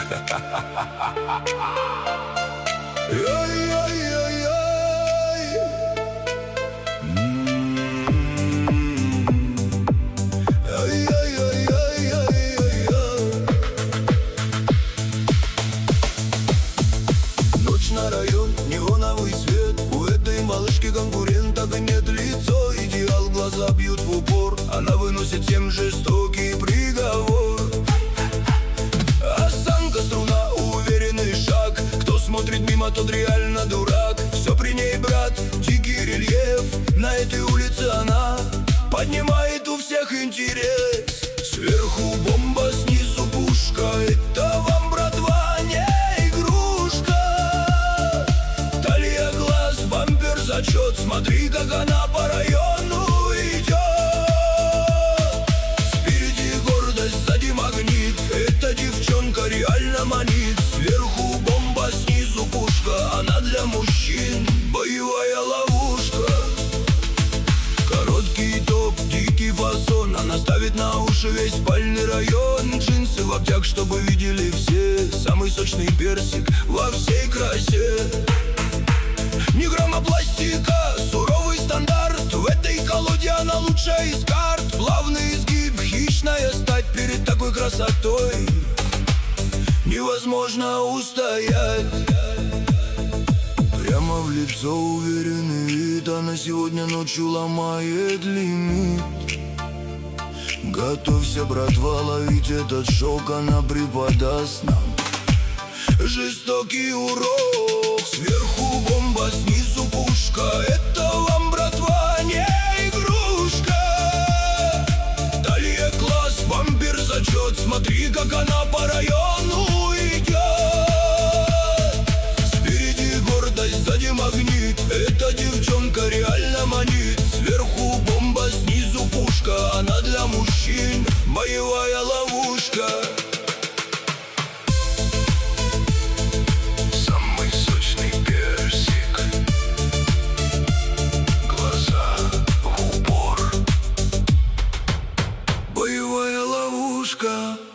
Ночь на район, неоновый свет. У этой малышки конкурента нет лицо. Идеал, глаза бьют в упор. Она выносит всем жестокий приговор. Осанка, струна, уверенный шаг. Кто смотрит мимо, тот реально дурак. Все при ней, брат, дикий рельеф. На этой улице она поднимает у всех интерес. Сверху бомба, снизу пушка. Это вам, братва, не игрушка. Талия, глаз, бампер, зачет. Смотри, как она по району идет. Спереди гордость, сзади магнит. Эта девчонка реально манит. Сверху бомба, снизу пушка. Она для мужчин боевая ловушка. Короткий топ, дикий фасон. Она ставит на уши весь спальный район. Джинсы в обтяг, чтобы видели все. Самый сочный персик во всей красе. Ни грамма пластика, суровый стандарт. В этой колоде она лучшая из карт. Плавный изгиб, хищная стать. Перед такой красотой невозможно устоять. Прямо в лицо уверенный вид. Она сегодня ночью ломает лимит. Готовься, братва, ловить этот шок. Она преподаст нам жестокий урок. Сверху бомба, снизу пушка. Это вам, братва, не игрушка. Талия, класс, бампер, зачет. Смотри, как она по району идет. Спереди гордость, сзади магнит. Эта девчонка реально манит. Сверху бомба, снизу пушка. Она для мужчин боевая ловушка. Самый сочный персик. Глаза в упор. Боевая ловушка.